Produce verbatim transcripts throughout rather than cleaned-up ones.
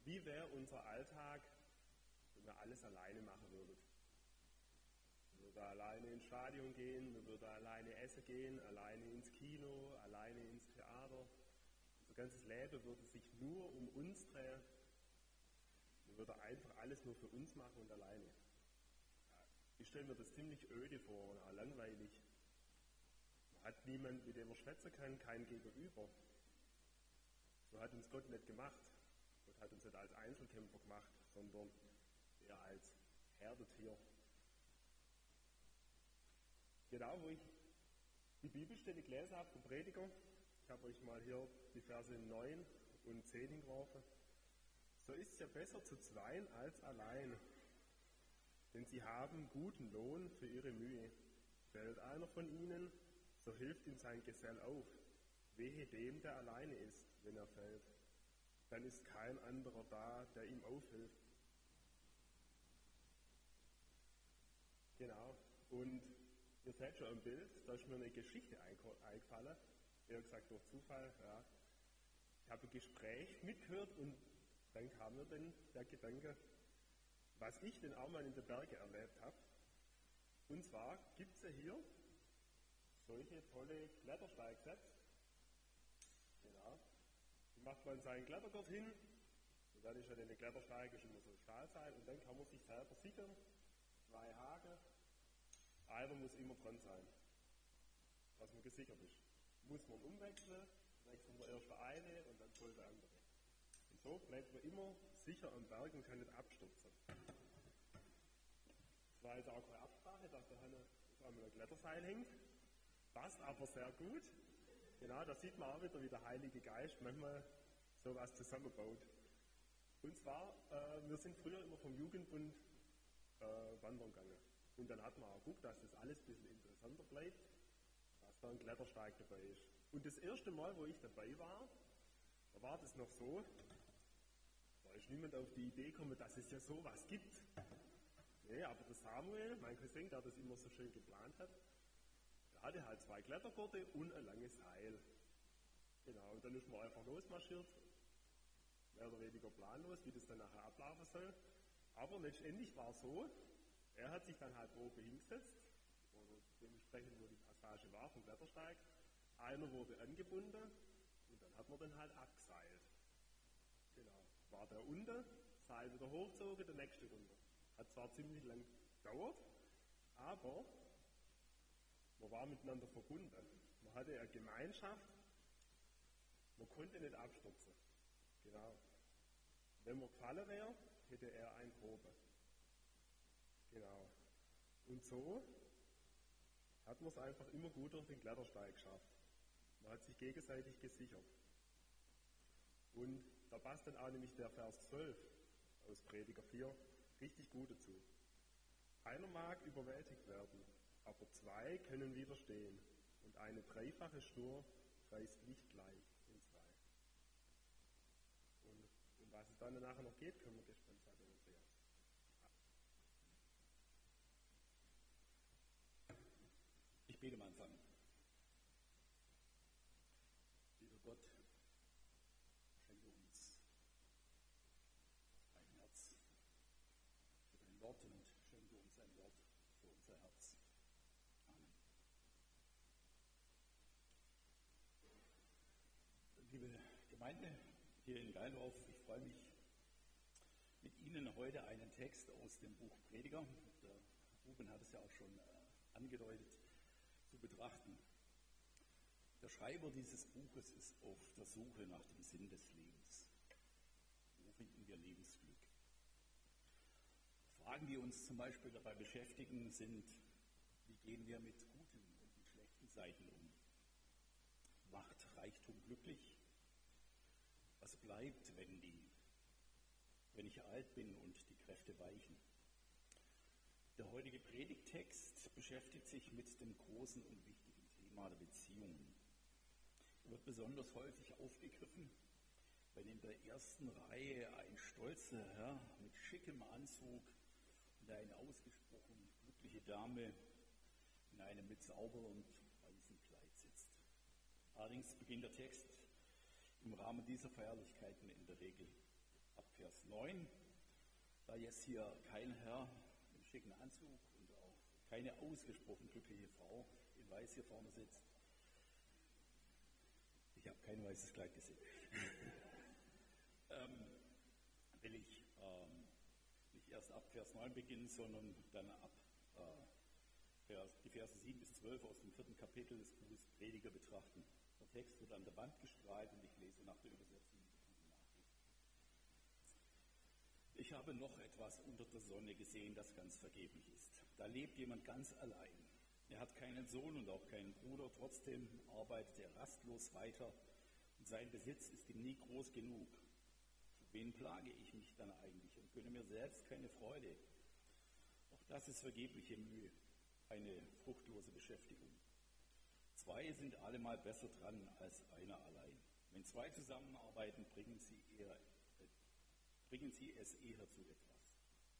Wie wäre unser Alltag, wenn wir alles alleine machen würden? Wir würden alleine ins Stadion gehen, wir würden alleine essen gehen, alleine ins Kino, alleine ins Theater. Unser ganzes Leben würde sich nur um uns drehen. Wir würden einfach alles nur für uns machen und alleine. Ich stelle mir das ziemlich öde vor und auch langweilig. Man hat niemanden, mit dem man schwätzen kann, kein Gegenüber. So hat uns Gott nicht gemacht. Gott hat uns nicht als Einzelkämpfer gemacht, sondern eher als Herdetier. Genau, wo ich die Bibelstelle gelesen habe vom Prediger, ich habe euch mal hier die Verse neun und zehn hingeworfen. So ist es ja besser zu zweien als allein, denn sie haben guten Lohn für ihre Mühe. Fällt einer von ihnen, so hilft ihm sein Gesell auf. Wehe dem, der alleine ist, wenn er fällt. Dann ist kein anderer da, der ihm aufhilft. Genau. Und ihr seht schon im Bild, da ist mir eine Geschichte eingefallen. Eher gesagt durch Zufall. Ja. Ich habe ein Gespräch mitgehört und dann kam mir dann der Gedanke, was ich denn auch mal in den Bergen erlebt habe. Und zwar gibt es ja hier solche tolle Klettersteigsets. Genau. Die macht man seinen Klettergurt hin. Und dann ist ja der Klettersteig ist immer so ein Stahlseil. Und dann kann man sich selber sichern. Zwei Haken. Einer muss immer dran sein, dass man gesichert ist. Muss man umwechseln, wechseln wir erst der eine und dann voll der andere. Und so bleibt man immer sicher am Berg und kann nicht abstürzen. Es war jetzt auch keine Absprache, dass da auf einmal ein Kletterseil hängt. Passt aber sehr gut. Genau, da sieht man auch wieder, wie der Heilige Geist manchmal sowas zusammenbaut. Und zwar, äh, wir sind früher immer vom Jugendbund äh, wandern gegangen. Und dann hat man auch geguckt, dass das alles ein bisschen interessanter bleibt, dass da ein Klettersteig dabei ist. Und das erste Mal, wo ich dabei war, da war das noch so, da ist niemand auf die Idee gekommen, dass es ja sowas gibt. Nee, aber der Samuel, mein Cousin, der das immer so schön geplant hat, der hatte halt zwei Klettergurte und ein langes Seil. Genau, und dann ist man einfach losmarschiert, mehr oder weniger planlos, wie das dann nachher ablaufen soll. Aber letztendlich war es so, er hat sich dann halt oben hingesetzt, oder dementsprechend, wo die Passage war vom Klettersteig. Einer wurde angebunden und dann hat man dann halt abgeseilt. Genau. War der unten, Seil wieder hochgezogen, der nächste runter. Hat zwar ziemlich lang gedauert, aber man war miteinander verbunden. Man hatte eine Gemeinschaft, man konnte nicht abstürzen. Genau. Wenn man gefallen wäre, hätte er ein Probe. Genau. Und so hat man es einfach immer gut durch den Klettersteig geschafft. Man hat sich gegenseitig gesichert. Und da passt dann auch nämlich der Vers zwölf aus Prediger vier richtig gut dazu. Einer mag überwältigt werden, aber zwei können widerstehen. Und eine dreifache Schnur reißt nicht gleich in zwei. Und um was es dann nachher noch geht, können wir gespannt sein. Ich bete am Anfang. Lieber Gott, schenke uns ein Herz für dein Wort und schenke uns ein Wort für unser Herz. Amen. Liebe Gemeinde hier in Geildorf, ich freue mich, mit Ihnen heute einen Text aus dem Buch Prediger, der Ruben hat es ja auch schon angedeutet, zu betrachten. Der Schreiber dieses Buches ist auf der Suche nach dem Sinn des Lebens. Wo finden wir Lebensglück? Fragen, die uns zum Beispiel dabei beschäftigen, sind, wie gehen wir mit guten und mit schlechten Seiten um? Macht Reichtum glücklich? Was bleibt, wenn, die, wenn ich alt bin und die Kräfte weichen? Der heutige Predigttext beschäftigt sich mit dem großen und wichtigen Thema der Beziehungen. Er wird besonders häufig aufgegriffen, wenn in der ersten Reihe ein stolzer Herr mit schickem Anzug und eine ausgesprochen glückliche Dame in einem mit sauberem weißen Kleid sitzt. Allerdings beginnt der Text im Rahmen dieser Feierlichkeiten in der Regel ab Vers neun. Da jetzt hier kein Herr im schicken Anzug und auch keine ausgesprochen glückliche Frau in Weiß hier vorne sitzt. Ich habe kein weißes Kleid gesehen. ähm, will ich ähm, nicht erst ab Vers neun beginnen, sondern dann ab äh, Vers, die Verse sieben bis zwölf aus dem vierten Kapitel des Buches Prediger betrachten. Der Text wird an der Wand gestrahlt und ich lese nach der Übersetzung die gute Nachricht. Ich habe noch etwas unter der Sonne gesehen, das ganz vergeblich ist. Da lebt jemand ganz allein. Er hat keinen Sohn und auch keinen Bruder, trotzdem arbeitet er rastlos weiter und sein Besitz ist ihm nie groß genug. Für wen plage ich mich dann eigentlich und gönne mir selbst keine Freude? Auch das ist vergebliche Mühe, eine fruchtlose Beschäftigung. Zwei sind allemal besser dran als einer allein. Wenn zwei zusammenarbeiten, bringen sie, eher, äh, bringen sie es eher zu etwas.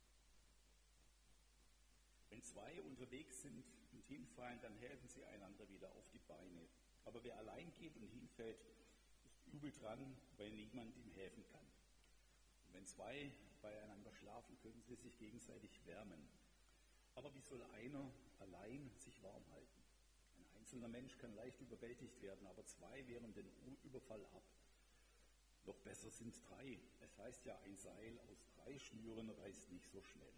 Wenn zwei unterwegs sind und hinfallen, dann helfen sie einander wieder auf die Beine. Aber wer allein geht und hinfällt, ist übel dran, weil niemand ihm helfen kann. Und wenn zwei beieinander schlafen, können sie sich gegenseitig wärmen. Aber wie soll einer allein sich warm halten? Ein einzelner Mensch kann leicht überwältigt werden, aber zwei wehren den Überfall ab. Noch besser sind drei. Es heißt ja, ein Seil aus drei Schnüren reißt nicht so schnell.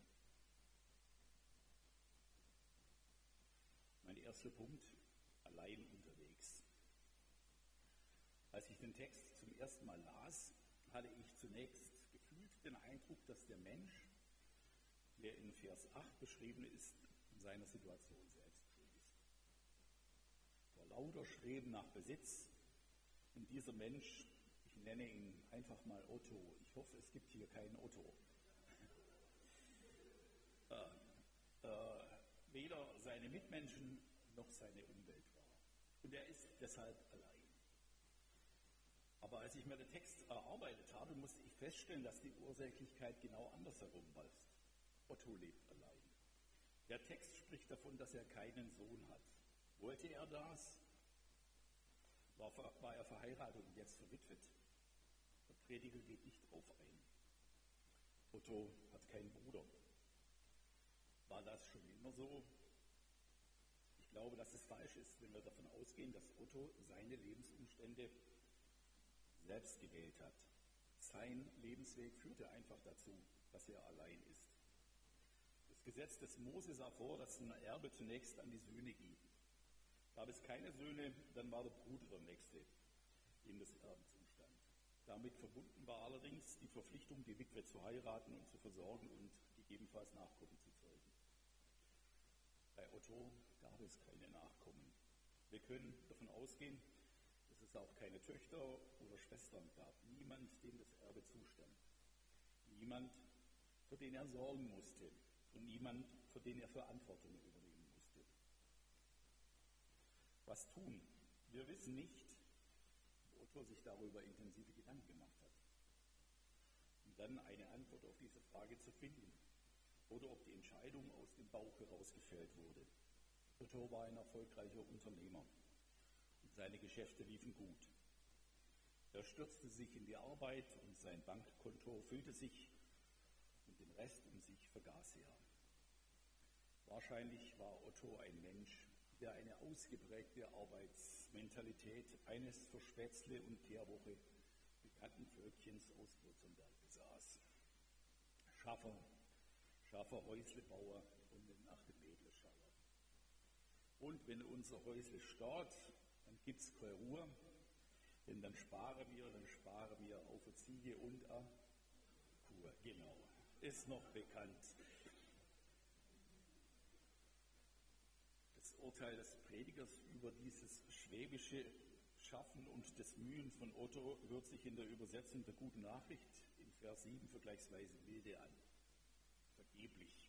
Mein erster Punkt, allein unterwegs. Als ich den Text zum ersten Mal las, hatte ich zunächst gefühlt den Eindruck, dass der Mensch, der in Vers acht beschrieben ist, in seiner Situation selbst schuld ist. Vor lauter Streben nach Besitz und dieser Mensch, ich nenne ihn einfach mal Otto, ich hoffe, es gibt hier keinen Otto, äh, äh, weder seine Mitmenschen noch seine Umwelt wahr. Und er ist deshalb allein. Aber als ich mir den Text erarbeitet habe, musste ich feststellen, dass die Ursächlichkeit genau andersherum war. Otto lebt allein. Der Text spricht davon, dass er keinen Sohn hat. Wollte er das? War, war er verheiratet und jetzt verwitwet? Der Prediger geht nicht drauf ein. Otto hat keinen Bruder. War das schon immer so? Ich glaube, dass es falsch ist, wenn wir davon ausgehen, dass Otto seine Lebensumstände selbst gewählt hat. Sein Lebensweg führte einfach dazu, dass er allein ist. Das Gesetz des Mose sah vor, dass ein Erbe zunächst an die Söhne ging. Gab es keine Söhne, dann war der Bruder der Nächste, dem das Erbe zustand. Damit verbunden war allerdings die Verpflichtung, die Witwe zu heiraten und zu versorgen und gegebenenfalls Nachkommen zu zeugen. Bei Otto gab es keine Nachkommen. Wir können davon ausgehen, dass es auch keine Töchter oder Schwestern gab. Niemand, dem das Erbe zustand. Niemand, für den er sorgen musste. Und niemand, für den er Verantwortung übernehmen musste. Was tun? Wir wissen nicht, ob Otto sich darüber intensive Gedanken gemacht hat. Um dann eine Antwort auf diese Frage zu finden. Oder ob die Entscheidung aus dem Bauch heraus gefällt wurde. Otto war ein erfolgreicher Unternehmer und seine Geschäfte liefen gut. Er stürzte sich in die Arbeit und sein Bankkonto füllte sich und den Rest um sich vergaß er. Wahrscheinlich war Otto ein Mensch, der eine ausgeprägte Arbeitsmentalität eines für Spätzle und Teerwoche bekannten Völkchens aus Württemberg besaß. Schaffer, Schaffer, Häuslebauer und nach dem Mädelschaller. Und wenn unser Häusle steht, dann gibt es keine Ruhe, denn dann sparen wir, dann sparen wir auf eine Ziege und eine Kuh. Genau, ist noch bekannt. Das Urteil des Predigers über dieses schwäbische Schaffen und das Mühen von Otto hört sich in der Übersetzung der Guten Nachricht in Vers sieben vergleichsweise milde an. Vergeblich.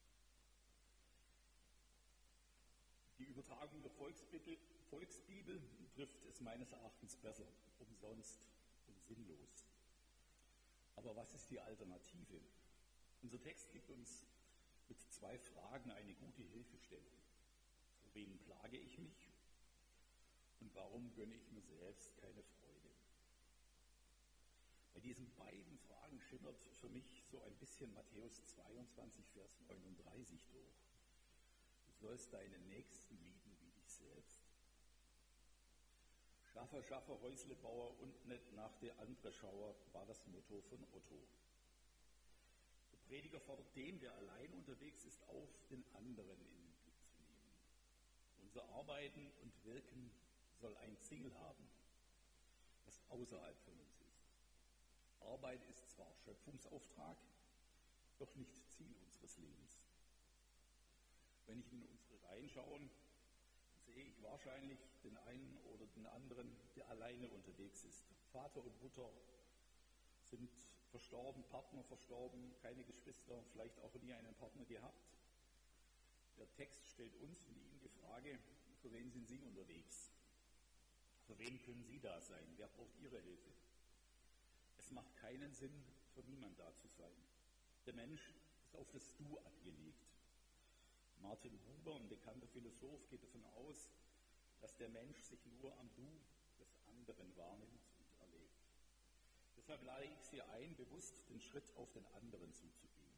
Die Übertragung der Volksbibel, Volksbibel trifft es meines Erachtens besser, umsonst und sinnlos. Aber was ist die Alternative? Unser Text gibt uns mit zwei Fragen eine gute Hilfestellung. Vor wem plage ich mich? Und warum gönne ich mir selbst keine Freude? Bei diesen beiden Fragen schimmert für mich so ein bisschen Matthäus zweiundzwanzig, Vers neununddreißig durch. Du sollst deinen Nächsten lieben wie dich selbst. Schaffer, Schaffer, Häuslebauer und nicht nach der andere Schauer, war das Motto von Otto. Der Prediger fordert den, der allein unterwegs ist, auf, den anderen in den Blick zu nehmen. Unser Arbeiten und Wirken soll ein Ziel haben, das außerhalb von uns ist. Arbeit ist zwar Schöpfungsauftrag, doch nicht Ziel unseres Lebens. Wenn ich in unsere Reihen schaue, sehe ich wahrscheinlich den einen oder den anderen, der alleine unterwegs ist. Vater und Mutter sind verstorben, Partner verstorben, keine Geschwister, vielleicht auch nie einen Partner gehabt. Der Text stellt uns und Ihnen die Frage, für wen sind Sie unterwegs? Für wen können Sie da sein? Wer braucht Ihre Hilfe? Es macht keinen Sinn, für niemand da zu sein. Der Mensch ist auf das Du angelegt. Martin Buber, ein bekannter Philosoph, geht davon aus, dass der Mensch sich nur am Du des anderen wahrnimmt und erlebt. Deshalb lade ich Sie ein, bewusst den Schritt auf den anderen zuzugehen.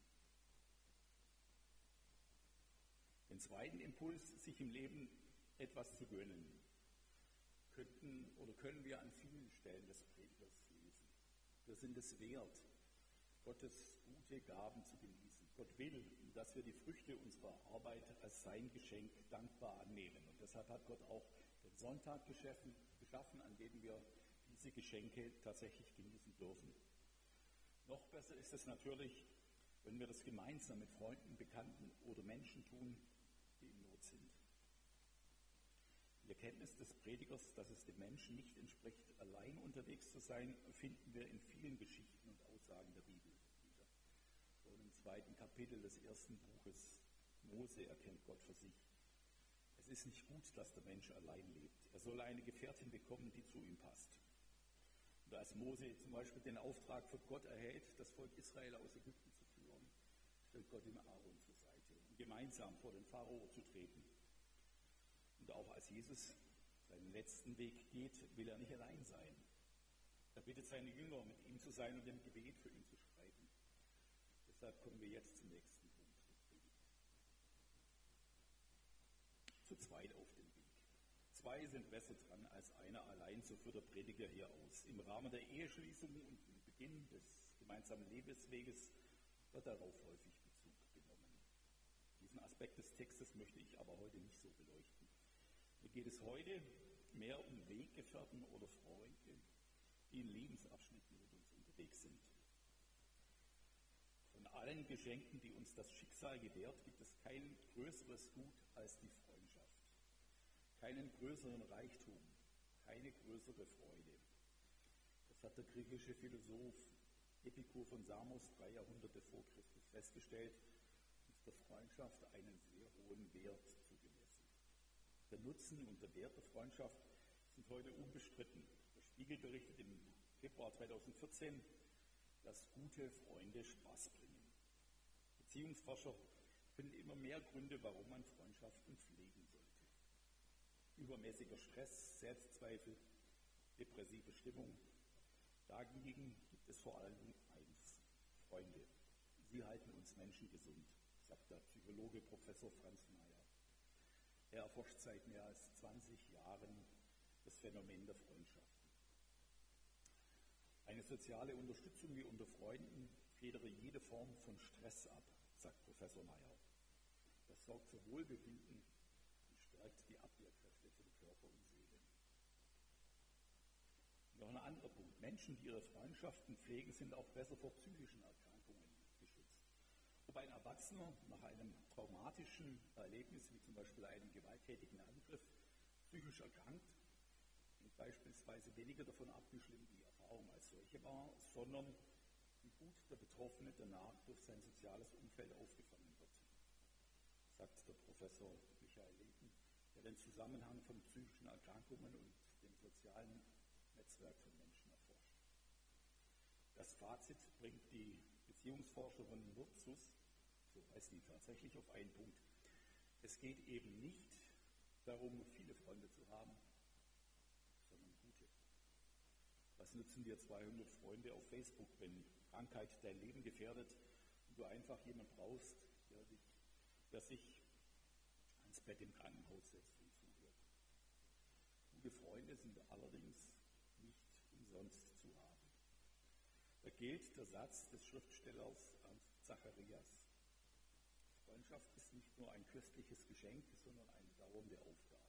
Den zweiten Impuls, sich im Leben etwas zu gönnen, könnten oder können wir an vielen Stellen des Predigers lesen. Wir sind es wert, Gottes gute Gaben zu genießen. Gott will, dass wir die Früchte unserer Arbeit als sein Geschenk dankbar annehmen. Und deshalb hat Gott auch den Sonntag geschaffen, geschaffen, an dem wir diese Geschenke tatsächlich genießen dürfen. Noch besser ist es natürlich, wenn wir das gemeinsam mit Freunden, Bekannten oder Menschen tun, die in Not sind. Die Erkenntnis des Predigers, dass es dem Menschen nicht entspricht, allein unterwegs zu sein, finden wir in vielen Geschichten und Aussagen der Bibel wieder. Schon im zweiten Kapitel des ersten Buches Mose erkennt Gott für sich: Es ist nicht gut, dass der Mensch allein lebt. Er soll eine Gefährtin bekommen, die zu ihm passt. Und als Mose zum Beispiel den Auftrag von Gott erhält, das Volk Israel aus Ägypten zu führen, stellt Gott ihm Aaron zur Seite, um gemeinsam vor den Pharao zu treten. Und auch als Jesus seinen letzten Weg geht, will er nicht allein sein. Er bittet seine Jünger, mit ihm zu sein und im Gebet für ihn zu streiten. Deshalb kommen wir jetzt zum nächsten Punkt der Predigt. Zu zweit auf dem Weg. Zwei sind besser dran als einer allein, so führt der Prediger hier aus. Im Rahmen der Eheschließung und im Beginn des gemeinsamen Lebensweges wird darauf häufig Bezug genommen. Diesen Aspekt des Textes möchte ich aber heute nicht so beleuchten. Mir geht es heute mehr um Weggefährten oder Freunde, die in Lebensabschnitten mit uns unterwegs sind. Von allen Geschenken, die uns das Schicksal gewährt, gibt es kein größeres Gut als die Freundschaft. Keinen größeren Reichtum, keine größere Freude. Das hat der griechische Philosoph Epikur von Samos drei Jahrhunderte vor Christus festgestellt und der Freundschaft einen sehr hohen Wert zugemessen. Der Nutzen und der Wert der Freundschaft sind heute unbestritten. Der Spiegel berichtet im Februar zweitausendvierzehn, dass gute Freunde Spaß bringen. Beziehungsforscher finden immer mehr Gründe, warum man Freundschaften pflegen sollte. Übermäßiger Stress, Selbstzweifel, depressive Stimmung. Dagegen gibt es vor allem eins: Freunde. Sie halten uns Menschen gesund, sagt der Psychologe Professor Franz Mayer. Er erforscht seit mehr als zwanzig Jahren das Phänomen der Freundschaften. Eine soziale Unterstützung wie unter Freunden federe jede Form von Stress ab, sagt Professor Mayer. Das sorgt für Wohlbefinden und stärkt die Abwehrkräfte von Körper und Seele. Noch ein anderer Punkt: Menschen, die ihre Freundschaften pflegen, sind auch besser vor psychischen Erkrankungen geschützt. Ob ein Erwachsener nach einem traumatischen Erlebnis, wie zum Beispiel einem gewalttätigen Angriff, psychisch erkrankt, hängt beispielsweise weniger davon ab, wie schlimm die Erfahrung als solche war, sondern wie gut der Betroffene danach durch sein soziales Umfeld aufgefangen wird, sagt der Professor Michael Lehten, der den Zusammenhang von psychischen Erkrankungen und dem sozialen Netzwerk von Menschen erforscht. Das Fazit bringt die Beziehungsforscherin Wurzus, so heißt sie tatsächlich, auf einen Punkt: Es geht eben nicht darum, viele Freunde zu haben, sondern gute. Was nutzen dir zweihundert Freunde auf Facebook, wenn Krankheit dein Leben gefährdet und du einfach jemanden brauchst, der, dich, der sich ans Bett im Krankenhaus setzt und zuhört? Gute Freunde sind allerdings nicht umsonst zu haben. Da gilt der Satz des Schriftstellers Zacharias: Freundschaft ist nicht nur ein köstliches Geschenk, sondern eine dauernde Aufgabe.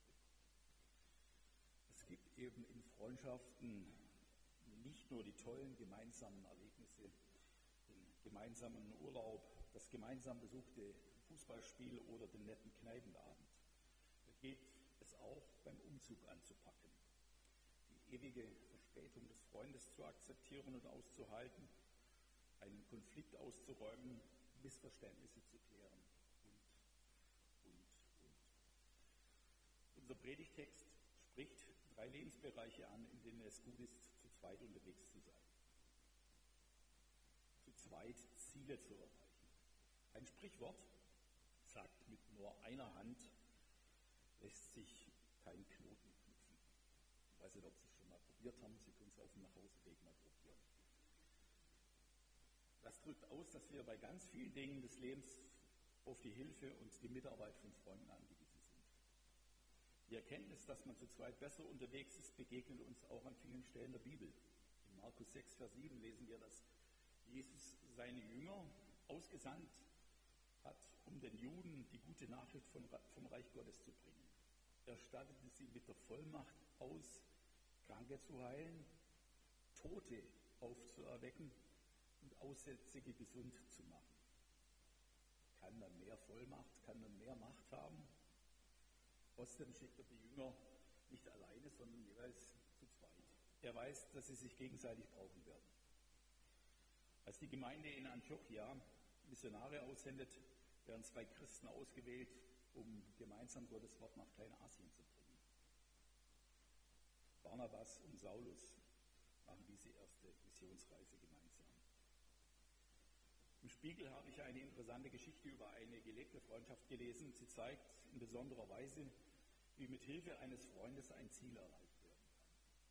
Es gibt eben in Freundschaften nicht nur die tollen gemeinsamen Erlebnisse, den gemeinsamen Urlaub, das gemeinsam besuchte Fußballspiel oder den netten Kneipenabend. Da geht es auch beim Umzug anzupacken, die ewige Verspätung des Freundes zu akzeptieren und auszuhalten, einen Konflikt auszuräumen, Missverständnisse zu klären und, und, und. Unser Predigtext spricht drei Lebensbereiche an, in denen es gut ist, zu zweit unterwegs zu sein. Zu zweit Ziele zu erreichen. Ein Sprichwort sagt, mit nur einer Hand lässt sich kein Knoten knüpfen. Ich weiß nicht, ob Sie es schon mal probiert haben, Sie können es auf dem Nachhauseweg mal probieren. Das drückt aus, dass wir bei ganz vielen Dingen des Lebens auf die Hilfe und die Mitarbeit von Freunden angewiesen sind. Die Erkenntnis, dass man zu zweit besser unterwegs ist, begegnet uns auch an vielen Stellen der Bibel. In Markus sechs, Vers sieben lesen wir, dass Jesus seine Jünger ausgesandt hat, um den Juden die gute Nachricht vom Reich Gottes zu bringen. Er stattete sie mit der Vollmacht aus, Kranke zu heilen, Tote aufzuerwecken und Aussätzige gesund zu machen. Kann man mehr Vollmacht, kann man mehr Macht haben? Trotzdem schickt er die Jünger nicht alleine, sondern jeweils zu zweit. Er weiß, dass sie sich gegenseitig brauchen werden. Als die Gemeinde in Antiochia Missionare aussendet, werden zwei Christen ausgewählt, um gemeinsam Gottes Wort nach Kleinasien zu bringen. Barnabas und Saulus machen diese erste Missionsreise gemeinsam. Im Spiegel habe ich eine interessante Geschichte über eine gelebte Freundschaft gelesen. Sie zeigt in besonderer Weise, wie mit Hilfe eines Freundes ein Ziel erreicht werden kann.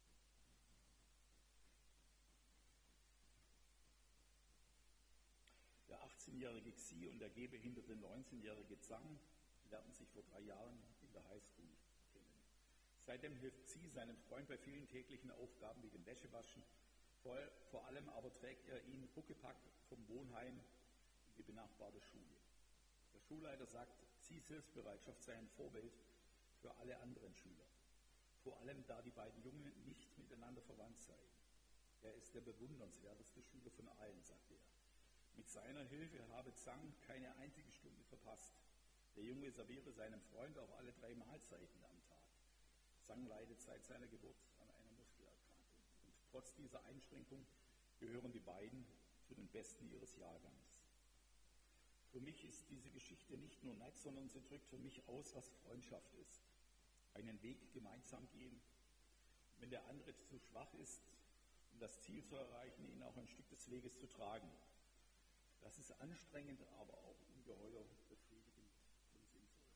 Der achtzehnjährige Xi und der gehbehinderte neunzehnjährige Zhang lernten sich vor drei Jahren in der Highschool kennen. Seitdem hilft Xi seinem Freund bei vielen täglichen Aufgaben wie dem Wäschewaschen. Vor, vor allem aber trägt er ihn Huckepack vom Wohnheim in die benachbarte Schule. Der Schulleiter sagt, Xis Hilfsbereitschaft sei ein Vorbild für alle anderen Schüler. Vor allem, da die beiden Jungen nicht miteinander verwandt seien. Er ist der bewundernswerteste Schüler von allen, sagt er. Mit seiner Hilfe habe Zhang keine einzige Stunde verpasst. Der Junge serviere seinem Freund auch alle drei Mahlzeiten am Tag. Zhang leidet seit seiner Geburt an einer Muskelerkrankung. Und trotz dieser Einschränkung gehören die beiden zu den Besten ihres Jahrgangs. Für mich ist diese Geschichte nicht nur nett, sondern sie drückt für mich aus, was Freundschaft ist. Einen Weg gemeinsam gehen. Und wenn der andere zu schwach ist, um das Ziel zu erreichen, ihn auch ein Stück des Weges zu tragen. Das ist anstrengend, aber auch ungeheuer befriedigend und sinnvoll.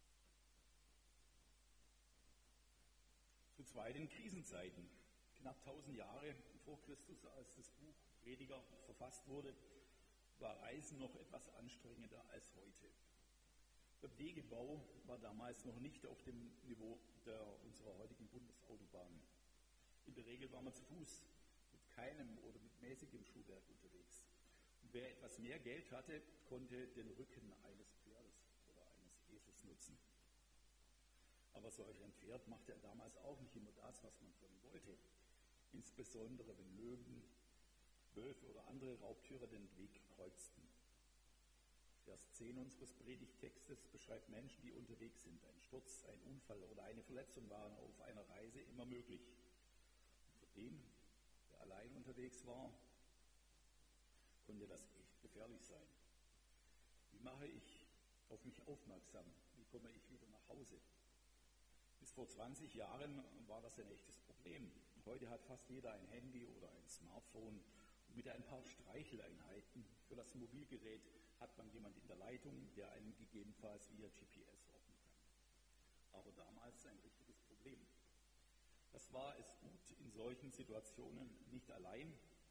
Zu zweit in Krisenzeiten. Knapp tausend Jahre vor Christus, als das Buch Prediger verfasst wurde, war Reisen noch etwas anstrengender als heute. Der Wegebau war damals noch nicht auf dem Niveau der, unserer heutigen Bundesautobahnen. In der Regel war man zu Fuß mit keinem oder mit mäßigem Schuhwerk unterwegs. Und wer etwas mehr Geld hatte, konnte den Rücken eines Pferdes oder eines Esels nutzen. Aber solch ein Pferd machte er damals auch nicht immer das, was man von ihm wollte. Insbesondere wenn Löwen, Wölfe oder andere Raubtiere den Weg kreuzten. Vers zehn unseres Predigtextes beschreibt Menschen, die unterwegs sind. Ein Sturz, ein Unfall oder eine Verletzung waren auf einer Reise immer möglich. Und für den, der allein unterwegs war, konnte das echt gefährlich sein. Wie mache ich auf mich aufmerksam? Wie komme ich wieder nach Hause? Bis vor zwanzig Jahren war das ein echtes Problem. Heute hat fast jeder ein Handy oder ein Smartphone. Und mit ein paar Streicheleinheiten für das Mobilgerät hat man jemand in der Leitung, der einen gegebenenfalls via G P S orten kann. Aber damals ein richtiges Problem. Das war es gut, in solchen Situationen nicht allein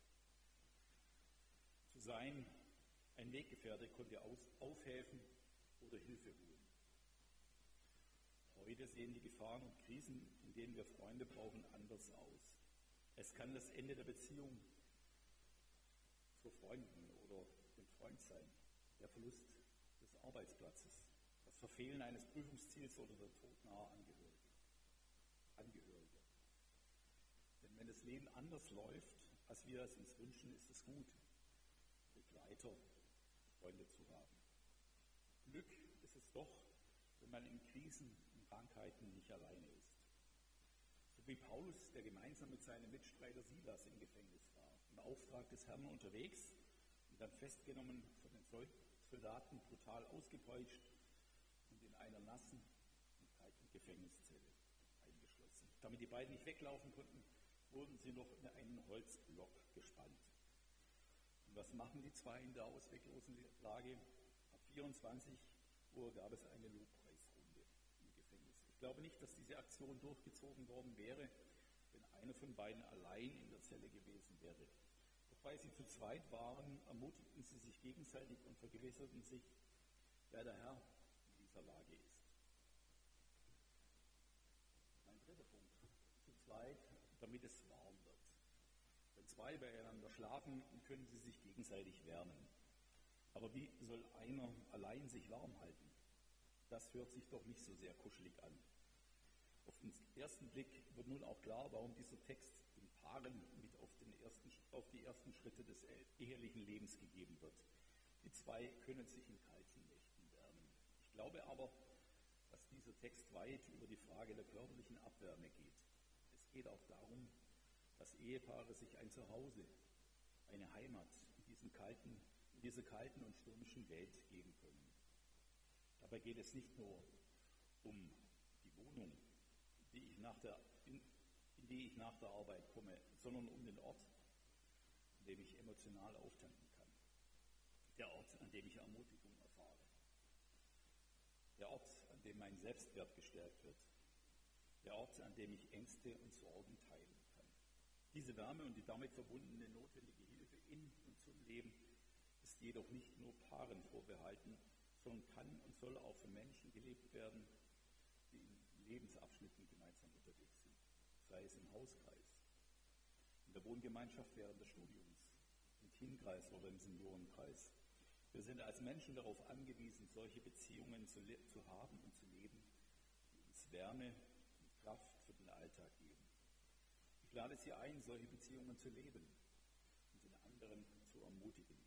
zu sein. Ein Weggefährte konnte aus, aufhelfen oder Hilfe holen. Heute sehen die Gefahren und Krisen, in denen wir Freunde brauchen, anders aus. Es kann das Ende der Beziehung zur Freundin oder dem Freund sein, der Verlust des Arbeitsplatzes, das Verfehlen eines Prüfungsziels oder der Tod naher Angehöriger. Angehörige. Denn wenn das Leben anders läuft, als wir es uns wünschen, ist es gut, Begleiter, Freunde zu haben. Glück ist es doch, wenn man in Krisen und Krankheiten nicht alleine ist. So wie Paulus, der gemeinsam mit seinem Mitstreiter Silas im Gefängnis war, im Auftrag des Herrn unterwegs und dann festgenommen von den Soldaten brutal ausgepeitscht und in einer nassen und kalten Gefängniszelle eingeschlossen. Damit die beiden nicht weglaufen konnten, wurden sie noch in einen Holzblock gespannt. Und was machen die zwei in der ausweglosen Lage? Ab vierundzwanzig Uhr gab es eine Lobpreisrunde im Gefängnis. Ich glaube nicht, dass diese Aktion durchgezogen worden wäre, wenn einer von beiden allein in der Zelle gewesen wäre. Doch weil sie zu zweit waren, ermutigten sie sich gegenseitig und vergewisserten sich, wer der Herr in dieser Lage ist. Mein dritter Punkt. Zu zweit, damit es warm wird. Wenn zwei beieinander schlafen, können sie sich gegenseitig wärmen. Aber wie soll einer allein sich warm halten? Das hört sich doch nicht so sehr kuschelig an. Auf den ersten Blick wird nun auch klar, warum dieser Text den Paaren mit auf, den ersten, auf die ersten Schritte des ehelichen Lebens gegeben wird. Die zwei können sich in kalten Nächten wärmen. Ich glaube aber, dass dieser Text weit über die Frage der körperlichen Abwärme geht. Es geht auch darum, dass Ehepaare sich ein Zuhause, eine Heimat in, diesem kalten, in dieser kalten und stürmischen Welt geben können. Dabei geht es nicht nur um die Wohnung, die ich nach der, in, in die ich nach der Arbeit komme, sondern um den Ort, an dem ich emotional auftanken kann. Der Ort, an dem ich Ermutigung erfahre. Der Ort, an dem mein Selbstwert gestärkt wird. Der Ort, an dem ich Ängste und Sorgen teilen kann. Diese Wärme und die damit verbundene notwendige Hilfe in und zum Leben ist jedoch nicht nur Paaren vorbehalten, sondern kann und soll auch von Menschen gelebt werden, die in Lebensabschnitten gemeinsam unterwegs sind, sei es im Hauskreis, in der Wohngemeinschaft während des Studiums, im Teamkreis oder im Seniorenkreis. Wir sind als Menschen darauf angewiesen, solche Beziehungen zu, le- zu haben und zu leben, die uns Wärme und Kraft für den Alltag geben. Ich lade Sie ein, solche Beziehungen zu leben und den anderen zu ermutigen.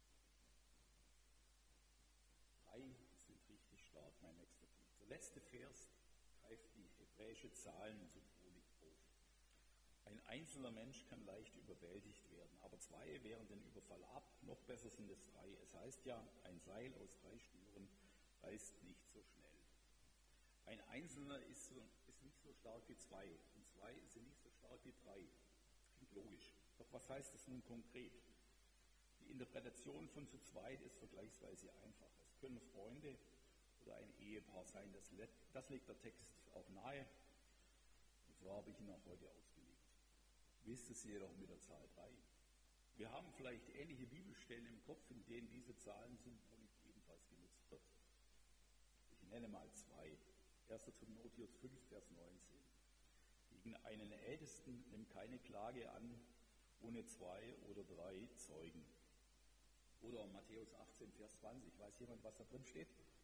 Drei sind richtig stark, mein nächster Punkt. Der letzte Vers greift die hebräische Zahlensymbolik auf. Ein einzelner Mensch kann leicht überwältigt werden, aber zwei wehren den Überfall ab. Noch besser sind es drei. Es heißt ja, ein Seil aus drei Schnüren reißt nicht so schnell. Ein Einzelner ist, so, ist nicht so stark wie zwei und zwei sind nicht so stark wie drei. Das klingt logisch. Doch was heißt das nun konkret? Die Interpretation von zu zweit ist vergleichsweise einfach. Es können Freunde oder ein Ehepaar sein. Das, das legt der Text auch nahe. Und so habe ich ihn auch heute ausgelegt. Wisst es jedoch mit der Zahl drei. Wir haben vielleicht ähnliche Bibelstellen im Kopf, in denen diese Zahlensymbolik ebenfalls genutzt wird. Ich nenne mal zwei. erster Timotheus fünf, Vers neunzehn. Gegen einen Ältesten nimm keine Klage an, ohne zwei oder drei Zeugen. Oder Matthäus achtzehn, Vers zwanzig. Weiß jemand, was da drin steht?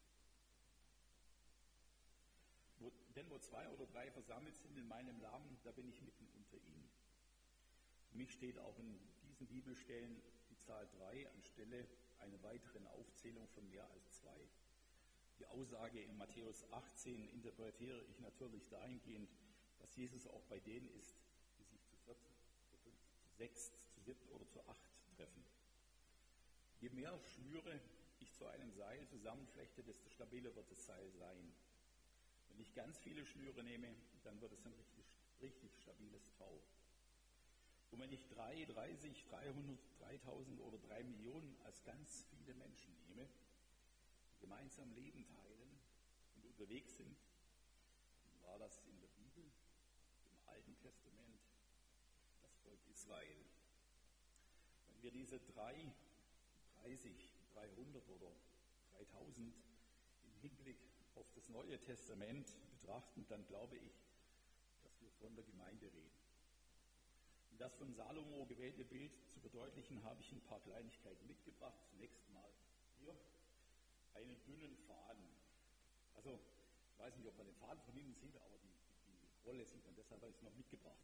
Wo, denn wo zwei oder drei versammelt sind in meinem Namen, da bin ich mitten unter ihnen. Für mich steht auch in diesen Bibelstellen die Zahl drei anstelle einer weiteren Aufzählung von mehr als zwei. Die Aussage in Matthäus achtzehn interpretiere ich natürlich dahingehend, dass Jesus auch bei denen ist, die sich zu viert, zu fünf, zu sechs, zu siebt oder zu acht treffen. Je mehr Schnüre ich zu einem Seil zusammenflechte, desto stabiler wird das Seil sein. Wenn ich ganz viele Schnüre nehme, dann wird es ein richtig, richtig stabiles Tau. Und wenn ich drei, dreißig, dreihundert, dreitausend oder drei Millionen als ganz viele Menschen nehme, die gemeinsam Leben teilen und unterwegs sind, dann war das in der Bibel, im Alten Testament das Volk Israel. Wenn wir diese drei, dreißig, dreihundert oder dreitausend im Hinblick auf das Neue Testament betrachten, dann glaube ich, dass wir von der Gemeinde reden. Um das von Salomo gewählte Bild zu verdeutlichen, habe ich ein paar Kleinigkeiten mitgebracht. Zunächst mal hier einen dünnen Faden. Also, ich weiß nicht, ob man den Faden von Ihnen sieht, aber die, die Rolle sieht man, deshalb habe ich es noch mitgebracht.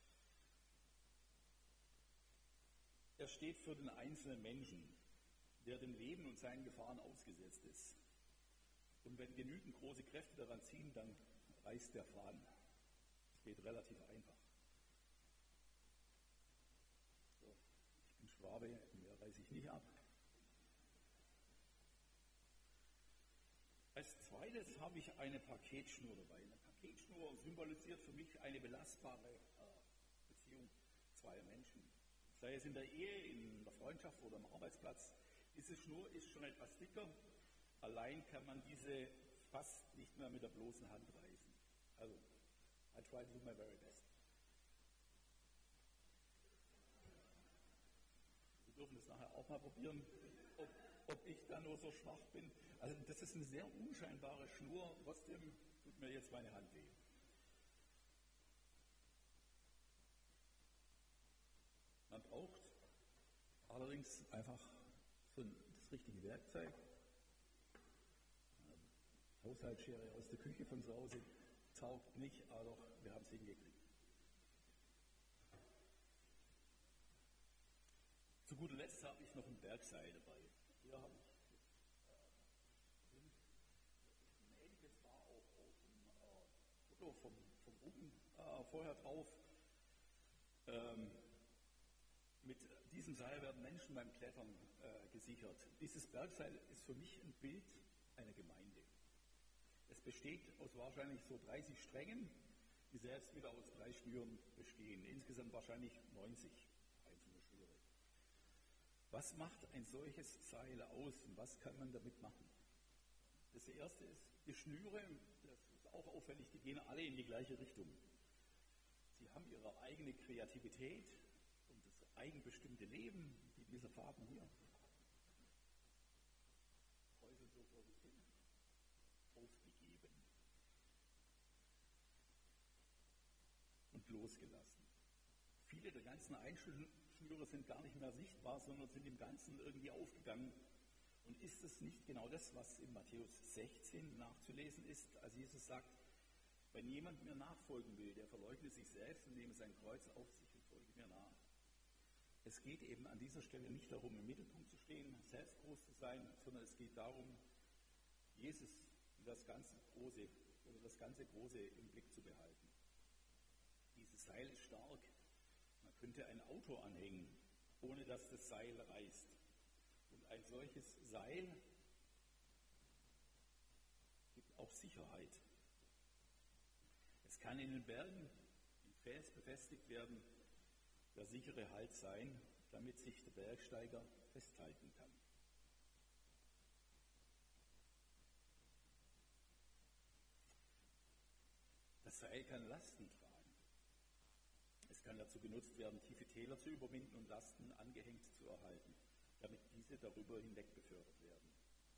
Er steht für den einzelnen Menschen, der dem Leben und seinen Gefahren ausgesetzt ist. Und wenn genügend große Kräfte daran ziehen, dann reißt der Faden. Das geht relativ einfach. So, ich bin Schwabe, mehr reiße ich nicht ab. Als zweites habe ich eine Paketschnur dabei. Eine Paketschnur symbolisiert für mich eine belastbare äh, Beziehung zweier Menschen. Sei es in der Ehe, in der Freundschaft oder am Arbeitsplatz. Diese Schnur ist schon etwas dicker. Allein kann man diese fast nicht mehr mit der bloßen Hand reißen. Also, I try to do my very best. Wir dürfen es nachher auch mal probieren, ob, ob ich da nur so schwach bin. Also, das ist eine sehr unscheinbare Schnur. Trotzdem tut mir jetzt meine Hand weh. Man braucht allerdings einfach so das richtige Werkzeug. Haushaltsschere aus der Küche von zu Hause taugt nicht, aber doch, wir haben es hingekriegt. Zu guter Letzt habe ich noch ein Bergseil dabei. Hier habe ich das, äh, ein ähnliches war auch auf dem äh, Foto vom, vom Ruben äh, vorher drauf. Ähm, Mit diesem Seil werden Menschen beim Klettern äh, gesichert. Dieses Bergseil ist für mich ein Bild einer Gemeinde. Es besteht aus wahrscheinlich so dreißig Strängen, die selbst wieder aus drei Schnüren bestehen. Insgesamt wahrscheinlich neunzig einzelne Schnüre. Was macht ein solches Seil aus und was kann man damit machen? Das erste ist, die Schnüre, das ist auch auffällig, die gehen alle in die gleiche Richtung. Sie haben ihre eigene Kreativität, eigenbestimmte Leben, wie dieser Faden hier. Träufelt so vor sich hin, aufgegeben und losgelassen. Viele der ganzen Einschnüre sind gar nicht mehr sichtbar, sondern sind im Ganzen irgendwie aufgegangen. Und ist es nicht genau das, was in Matthäus sechzehn nachzulesen ist, als Jesus sagt, wenn jemand mir nachfolgen will, der verleugne sich selbst und nehme sein Kreuz auf sich und folge mir nach. Es geht eben an dieser Stelle nicht darum, im Mittelpunkt zu stehen, selbst groß zu sein, sondern es geht darum, Jesus und das ganze Große oder das ganze Große im Blick zu behalten. Dieses Seil ist stark. Man könnte ein Auto anhängen, ohne dass das Seil reißt. Und ein solches Seil gibt auch Sicherheit. Es kann in den Bergen im Fels befestigt werden, der sichere Halt sein, damit sich der Bergsteiger festhalten kann. Das Seil kann Lasten tragen. Es kann dazu genutzt werden, tiefe Täler zu überwinden und Lasten angehängt zu erhalten, damit diese darüber hinweg befördert werden.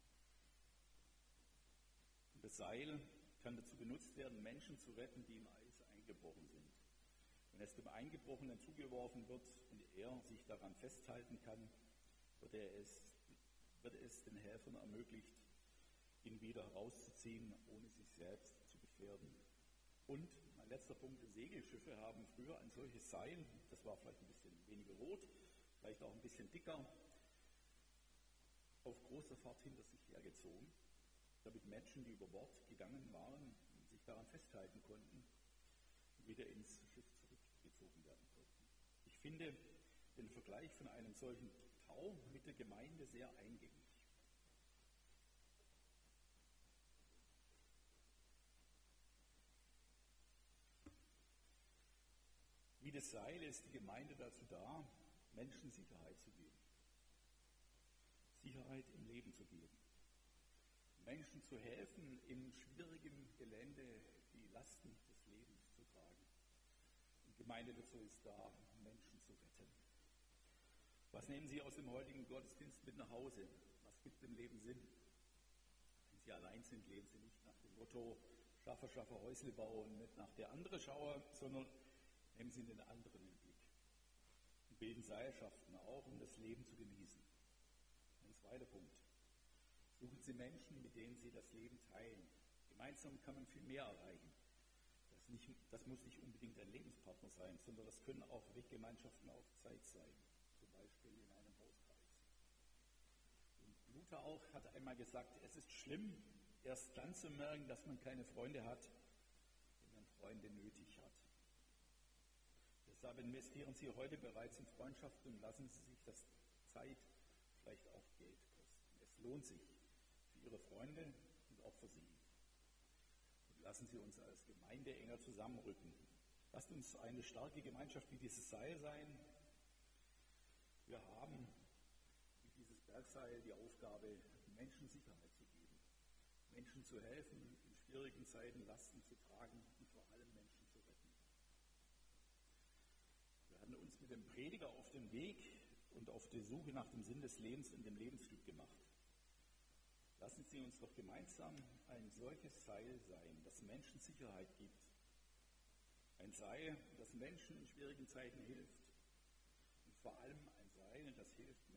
Und das Seil kann dazu genutzt werden, Menschen zu retten, die im Eis eingebrochen sind. Wenn es dem Eingebrochenen zugeworfen wird und er sich daran festhalten kann, wird, er es, wird es den Helfern ermöglicht, ihn wieder herauszuziehen, ohne sich selbst zu gefährden. Und mein letzter Punkt, Segelschiffe haben früher ein solches Seil, das war vielleicht ein bisschen weniger rot, vielleicht auch ein bisschen dicker, auf großer Fahrt hinter sich hergezogen, damit Menschen, die über Bord gegangen waren, sich daran festhalten konnten und wieder ins Schiff zurückgezogen werden konnten. Ich finde den Vergleich von einem solchen Tau mit der Gemeinde sehr eingängig. Wie das Seil ist die Gemeinde dazu da, Menschen Sicherheit zu geben. Sicherheit im Leben zu geben. Menschen zu helfen, in schwierigem Gelände die Lasten des Lebens zu tragen. Und Gemeinde dazu ist da, Menschen zu retten. Was nehmen Sie aus dem heutigen Gottesdienst mit nach Hause? Was gibt dem Leben Sinn? Wenn Sie allein sind, leben Sie nicht nach dem Motto, Schaffer, Schaffer, Häusle bauen, nicht nach der andere Schauer, sondern nehmen Sie den anderen im Blick. Und bilden Seilschaften auch, um das Leben zu genießen. Ein zweiter Punkt. Suchen Sie Menschen, mit denen Sie das Leben teilen. Gemeinsam kann man viel mehr erreichen. Das, nicht, das muss nicht unbedingt ein Lebenspartner sein, sondern das können auch Weggemeinschaften auf Zeit sein. Zum Beispiel in einem Hauskreis. Und Luther auch hat einmal gesagt, es ist schlimm, erst dann zu merken, dass man keine Freunde hat, wenn man Freunde nötig hat. Deshalb investieren Sie heute bereits in Freundschaften und lassen Sie sich das Zeit, vielleicht auch Geld kosten. Es lohnt sich für Ihre Freunde und auch für Sie. Und lassen Sie uns als Gemeinde enger zusammenrücken. Lasst uns eine starke Gemeinschaft wie dieses Seil sein. Wir haben wie dieses Bergseil die Aufgabe, Menschen Sicherheit zu geben, Menschen zu helfen, in schwierigen Zeiten Lasten zu tragen und vor allem Menschen zu retten. Wir hatten uns mit dem Prediger auf den Weg und auf die Suche nach dem Sinn des Lebens in dem Lebensglück gemacht. Lassen Sie uns doch gemeinsam ein solches Seil sein, das Menschen Sicherheit gibt. Ein Seil, das Menschen in schwierigen Zeiten hilft. Und vor allem ein Seil, das hilft,